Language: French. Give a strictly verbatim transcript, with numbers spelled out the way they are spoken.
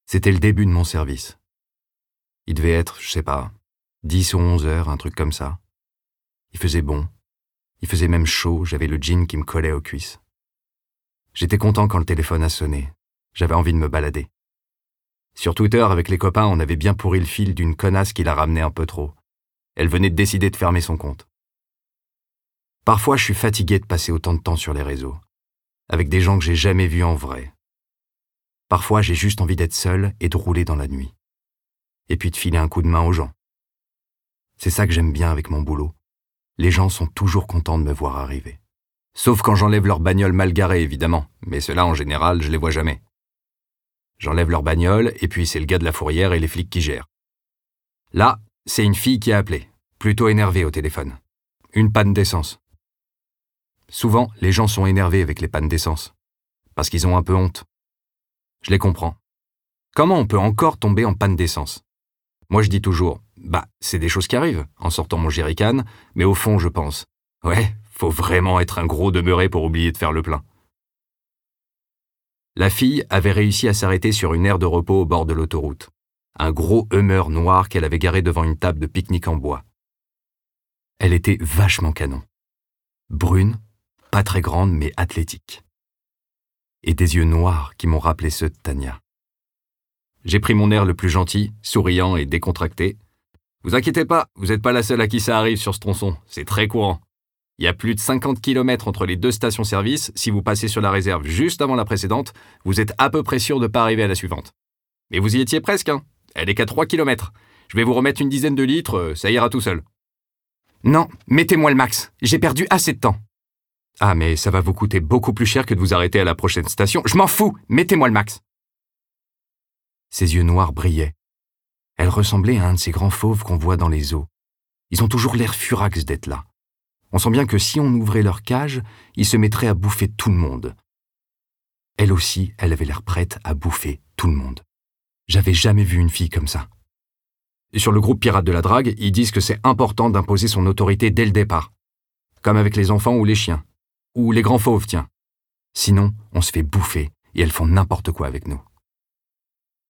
C'était le début de mon service. Il devait être, je sais pas, dix ou onze heures, un truc comme ça. Il faisait bon. Il faisait même chaud, j'avais le jean qui me collait aux cuisses. J'étais content quand le téléphone a sonné. J'avais envie de me balader. Sur Twitter, avec les copains, on avait bien pourri le fil d'une connasse qui l'a ramené un peu trop. Elle venait de décider de fermer son compte. Parfois, je suis fatigué de passer autant de temps sur les réseaux, avec des gens que j'ai jamais vus en vrai. Parfois, j'ai juste envie d'être seul et de rouler dans la nuit. Et puis de filer un coup de main aux gens. C'est ça que j'aime bien avec mon boulot. Les gens sont toujours contents de me voir arriver. Sauf quand j'enlève leur bagnole mal garée, évidemment, mais ceux-là, en général, je les vois jamais. J'enlève leur bagnole, et puis c'est le gars de la fourrière et les flics qui gèrent. Là, c'est une fille qui a appelé, plutôt énervée au téléphone. Une panne d'essence. Souvent, les gens sont énervés avec les pannes d'essence, parce qu'ils ont un peu honte. Je les comprends. Comment on peut encore tomber en panne d'essence ? Moi, je dis toujours, bah, c'est des choses qui arrivent, en sortant mon jerrycan, mais au fond, je pense, ouais, faut vraiment être un gros demeuré pour oublier de faire le plein. La fille avait réussi à s'arrêter sur une aire de repos au bord de l'autoroute. Un gros Hummer noir qu'elle avait garé devant une table de pique-nique en bois. Elle était vachement canon. Brune, pas très grande mais athlétique. Et des yeux noirs qui m'ont rappelé ceux de Tania. J'ai pris mon air le plus gentil, souriant et décontracté. Vous inquiétez pas, vous n'êtes pas la seule à qui ça arrive sur ce tronçon, c'est très courant. Il y a plus de cinquante kilomètres entre les deux stations-service. Si vous passez sur la réserve juste avant la précédente, vous êtes à peu près sûr de ne pas arriver à la suivante. Mais vous y étiez presque, hein. Elle est qu'à trois kilomètres. Je vais vous remettre une dizaine de litres, ça ira tout seul. Non, mettez-moi le max. J'ai perdu assez de temps. Ah, mais ça va vous coûter beaucoup plus cher que de vous arrêter à la prochaine station. Je m'en fous, mettez-moi le max. Ses yeux noirs brillaient. Elle ressemblait à un de ces grands fauves qu'on voit dans les zoos. Ils ont toujours l'air furax d'être là. On sent bien que si on ouvrait leur cage, ils se mettraient à bouffer tout le monde. Elle aussi, elle avait l'air prête à bouffer tout le monde. J'avais jamais vu une fille comme ça. Et sur le groupe Pirates de la Drague, ils disent que c'est important d'imposer son autorité dès le départ. Comme avec les enfants ou les chiens. Ou les grands fauves, tiens. Sinon, on se fait bouffer et elles font n'importe quoi avec nous.